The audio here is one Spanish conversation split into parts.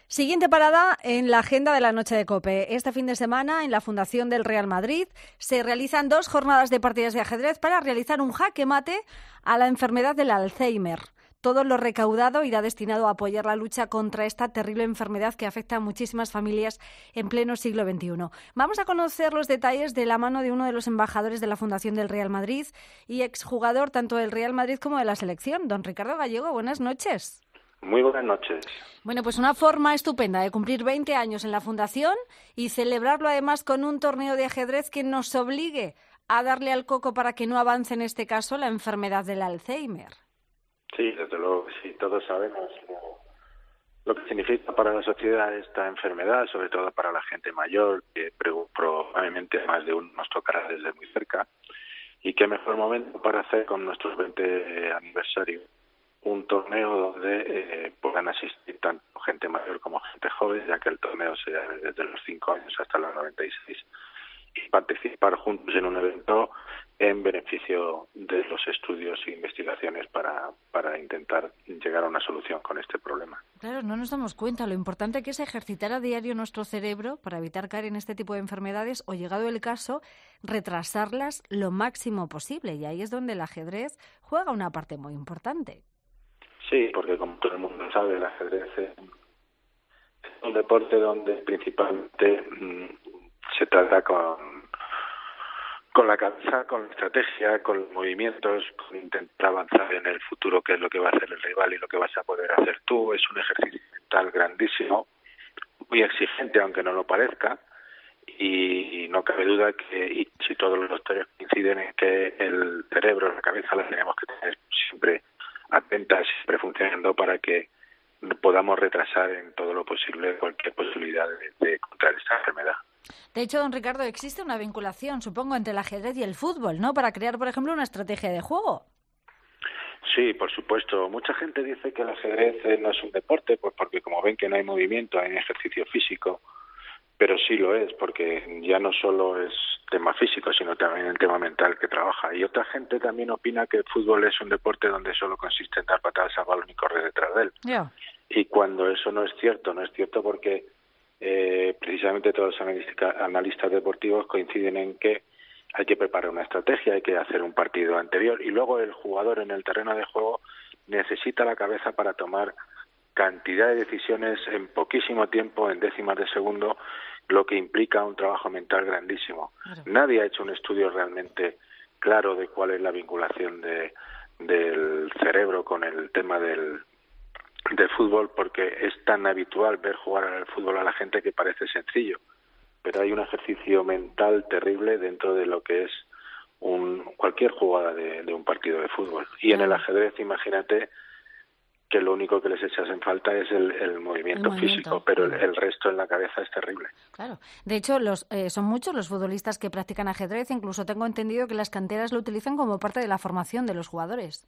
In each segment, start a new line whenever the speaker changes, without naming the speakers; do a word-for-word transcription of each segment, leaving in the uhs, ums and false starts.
Siguiente parada en la agenda de la Noche de COPE. Este fin de semana, en la Fundación del Real Madrid, se realizan dos jornadas de partidas de ajedrez para realizar un jaque mate a la enfermedad del Alzheimer. Todo lo recaudado irá destinado a apoyar la lucha contra esta terrible enfermedad que afecta a muchísimas familias en pleno siglo veintiuno. Vamos a conocer los detalles de la mano de uno de los embajadores de la Fundación del Real Madrid y exjugador tanto del Real Madrid como de la selección, don Ricardo Gallego. Buenas noches.
Muy buenas noches.
Bueno, pues una forma estupenda de cumplir veinte años en la Fundación y celebrarlo además con un torneo de ajedrez que nos obligue a darle al coco para que no avance en este caso la enfermedad del Alzheimer.
Sí, desde luego, sí, todos sabemos lo, lo que significa para la sociedad esta enfermedad, sobre todo para la gente mayor, que probablemente más de uno nos tocará desde muy cerca, y qué mejor momento para hacer con nuestros veinte aniversarios un torneo donde eh, puedan asistir tanto gente mayor como gente joven, ya que el torneo se da desde los cinco años hasta los noventa y seis, y participar juntos en un evento en beneficio de los estudios e investigaciones para, para intentar llegar a una solución con este problema.
Claro, no nos damos cuenta lo importante que es ejercitar a diario nuestro cerebro para evitar caer en este tipo de enfermedades o, llegado el caso, retrasarlas lo máximo posible. Y ahí es donde el ajedrez juega una parte muy importante.
Sí, porque como todo el mundo sabe, el ajedrez es un deporte donde principalmente mmm, se trata con, con la cabeza, con la estrategia, con los movimientos, con intentar avanzar en el futuro, qué es lo que va a hacer el rival y lo que vas a poder hacer tú. Es un ejercicio mental grandísimo, muy exigente, aunque no lo parezca, y no cabe duda que y si todos los doctores coinciden en que el cerebro, la cabeza, la tenemos que tener siempre atentas, siempre funcionando para que podamos retrasar en todo lo posible cualquier posibilidad de, de contraer esta enfermedad.
De hecho, don Ricardo, existe una vinculación, supongo, entre el ajedrez y el fútbol, ¿no? Para crear, por ejemplo, una estrategia de juego.
Sí, por supuesto. Mucha gente dice que el ajedrez no es un deporte, pues porque como ven que no hay movimiento, hay ejercicio físico, pero sí lo es, porque ya no solo es tema físico, sino también el tema mental que trabaja. Y otra gente también opina que el fútbol es un deporte donde solo consiste en dar patadas al balón y correr detrás de él.
Yeah.
Y cuando eso no es cierto, no es cierto porque eh, precisamente todos los analistas, analistas deportivos coinciden en que hay que preparar una estrategia, hay que hacer un partido anterior y luego el jugador en el terreno de juego necesita la cabeza para tomar cantidad de decisiones en poquísimo tiempo, en décimas de segundo, lo que implica un trabajo mental grandísimo. Claro. Nadie ha hecho un estudio realmente claro de cuál es la vinculación de, del cerebro con el tema del, del fútbol, porque es tan habitual ver jugar al fútbol a la gente que parece sencillo, pero hay un ejercicio mental terrible dentro de lo que es un cualquier jugada de, de un partido de fútbol. Y en el ajedrez, imagínate que lo único que les echas en falta es el, el, movimiento, el movimiento físico, pero el, el resto en la cabeza es terrible.
Claro. De hecho, los eh, son muchos los futbolistas que practican ajedrez, incluso tengo entendido que las canteras lo utilizan como parte de la formación de los jugadores.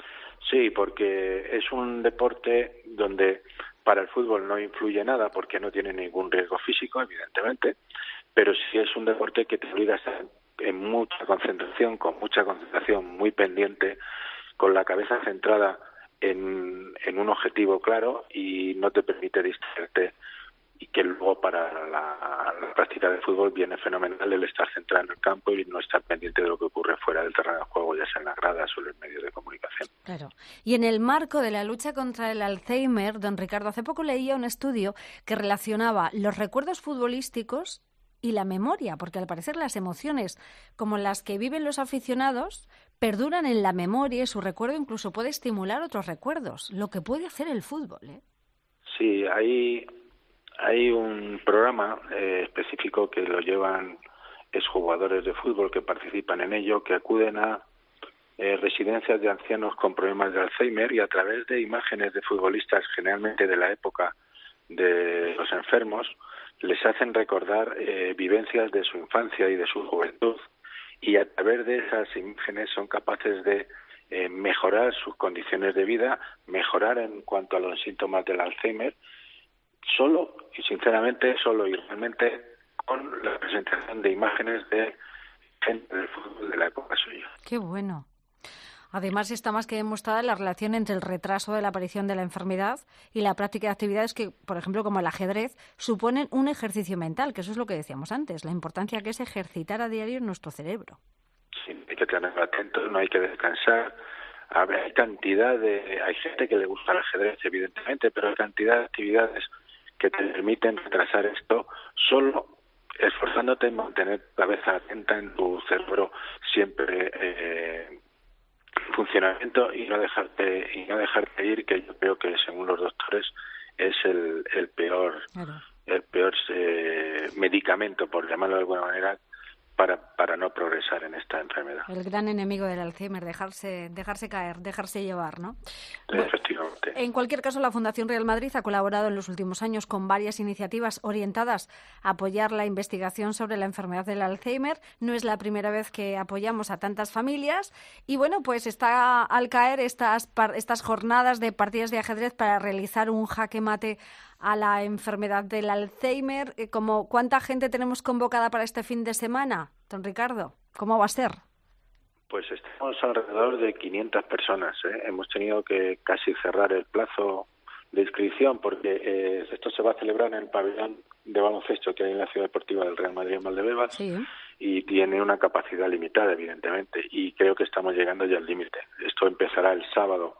Sí, porque es un deporte donde para el fútbol no influye nada porque no tiene ningún riesgo físico, evidentemente, pero sí es un deporte que te obliga a estar en mucha concentración, con mucha concentración, muy pendiente, con la cabeza centrada en, en un objetivo claro y no te permite distraerte, y que luego para la, la práctica del fútbol viene fenomenal el estar centrado en el campo y no estar pendiente de lo que ocurre fuera del terreno de juego, ya sea en las gradas o en los medios de comunicación.
Claro. Y en el marco de la lucha contra el Alzheimer, don Ricardo, hace poco leía un estudio que relacionaba los recuerdos futbolísticos y la memoria, porque al parecer las emociones, como las que viven los aficionados, perduran en la memoria y su recuerdo incluso puede estimular otros recuerdos, lo que puede hacer el fútbol, ¿eh?
Sí, hay, hay un programa eh, específico que lo llevan exjugadores de fútbol que participan en ello, que acuden a eh, residencias de ancianos con problemas de Alzheimer y a través de imágenes de futbolistas, generalmente de la época de los enfermos, les hacen recordar eh, vivencias de su infancia y de su juventud, y a través de esas imágenes son capaces de eh, mejorar sus condiciones de vida, mejorar en cuanto a los síntomas del Alzheimer, solo y sinceramente, solo y realmente con la presentación de imágenes de gente del fútbol de la época suya.
¡Qué bueno! Además, está más que demostrada la relación entre el retraso de la aparición de la enfermedad y la práctica de actividades que, por ejemplo, como el ajedrez, suponen un ejercicio mental, que eso es lo que decíamos antes, la importancia que es ejercitar a diario nuestro cerebro.
Sí, hay que tener atento, no hay que descansar. A ver, hay cantidad de... Hay gente que le gusta el ajedrez, evidentemente, pero hay cantidad de actividades que te permiten retrasar esto solo esforzándote en mantener la cabeza atenta en tu cerebro siempre eh, en funcionamiento y no dejarte y no dejarte ir, que yo creo que según los doctores es el, el peor claro. el peor eh, medicamento, por llamarlo de alguna manera, para para no progresar en esta enfermedad.
El gran enemigo del Alzheimer, dejarse dejarse caer, dejarse llevar, ¿no?
Efectivamente.
En cualquier caso, la Fundación Real Madrid ha colaborado en los últimos años con varias iniciativas orientadas a apoyar la investigación sobre la enfermedad del Alzheimer. No es la primera vez que apoyamos a tantas familias y, bueno, pues está al caer estas, estas jornadas de partidas de ajedrez para realizar un jaque mate a la enfermedad del Alzheimer. Como, ¿cuánta gente tenemos convocada para este fin de semana, don Ricardo? ¿Cómo va a ser?
Pues estamos alrededor de quinientas personas. ¿eh? Hemos tenido que casi cerrar el plazo de inscripción porque eh, esto se va a celebrar en el pabellón de baloncesto que hay en la Ciudad Deportiva del Real Madrid en Valdebebas sí. y tiene una capacidad limitada, evidentemente, y creo que estamos llegando ya al límite. Esto empezará el sábado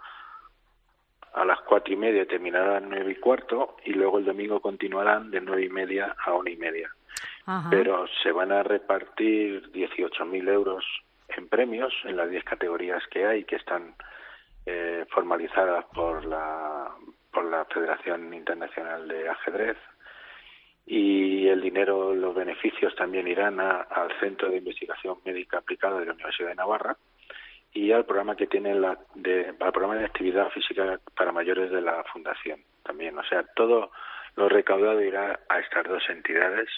a las cuatro y media, terminará a las nueve y cuarto y luego el domingo continuarán de nueve y media a una y media. Ajá. Pero se van a repartir dieciocho mil euros en premios en las diez categorías que hay, que están eh, formalizadas por la por la Federación Internacional de Ajedrez, y el dinero, los beneficios también irán a, al Centro de Investigación Médica Aplicada de la Universidad de Navarra y al programa que tiene la de al programa de actividad física para mayores de la Fundación también. O sea, todo lo recaudado irá a estas dos entidades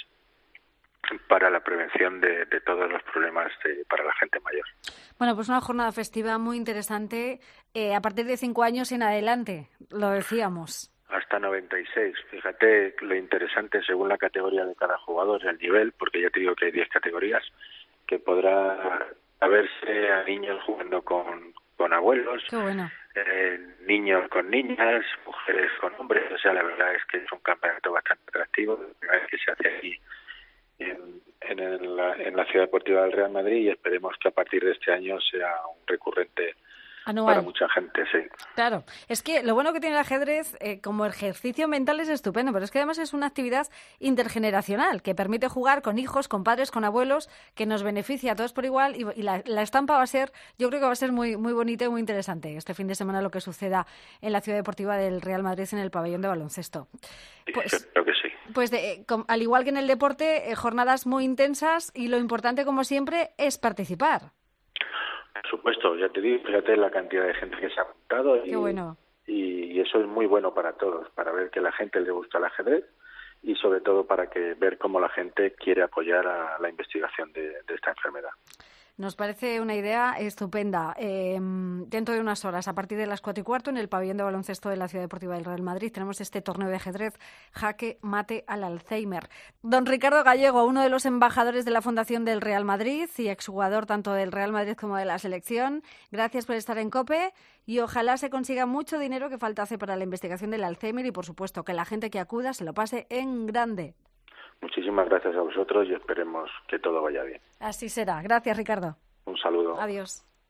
para la prevención de, de todos los problemas de, para la gente mayor.
Bueno, pues una jornada festiva muy interesante eh, a partir de cinco años en adelante, lo decíamos.
Hasta noventa y seis. Fíjate lo interesante según la categoría de cada jugador, el nivel, porque ya te digo que hay diez categorías, que podrá haberse a niños jugando con, con abuelos,
Qué bueno.
eh, niños con niñas, mujeres con hombres. O sea, la verdad es que es un campeonato bastante atractivo, la primera vez que se hace aquí en, en, el, la, en la Ciudad Deportiva del Real Madrid, y esperemos que a partir de este año sea un recurrente
anual
para mucha gente, sí.
Claro, es que lo bueno que tiene el ajedrez eh, como ejercicio mental es estupendo, pero es que además es una actividad intergeneracional que permite jugar con hijos, con padres, con abuelos, que nos beneficia a todos por igual, y, y la, la estampa va a ser, yo creo que va a ser muy muy bonita y muy interesante este fin de semana lo que suceda en la Ciudad Deportiva del Real Madrid en el pabellón de baloncesto.
Pues, yo creo que sí.
Pues de, com, al igual que en el deporte, eh, jornadas muy intensas, y lo importante, como siempre, es participar.
Por supuesto, ya te digo, fíjate la cantidad de gente que se ha apuntado y,
Qué bueno.
y, y eso es muy bueno para todos, para ver que a la gente le gusta el ajedrez y sobre todo para que ver cómo la gente quiere apoyar a la investigación de, de esta enfermedad.
Nos parece una idea estupenda. Eh, dentro de unas horas, a partir de las cuatro y cuarto, en el pabellón de baloncesto de la Ciudad Deportiva del Real Madrid, tenemos este torneo de ajedrez Jaque Mate al Alzheimer. Don Ricardo Gallego, uno de los embajadores de la Fundación del Real Madrid y exjugador tanto del Real Madrid como de la selección, gracias por estar en COPE y ojalá se consiga mucho dinero que falta hace para la investigación del Alzheimer y, por supuesto, que la gente que acuda se lo pase en grande.
Muchísimas gracias a vosotros y esperemos que todo vaya bien.
Así será. Gracias, Ricardo.
Un saludo.
Adiós.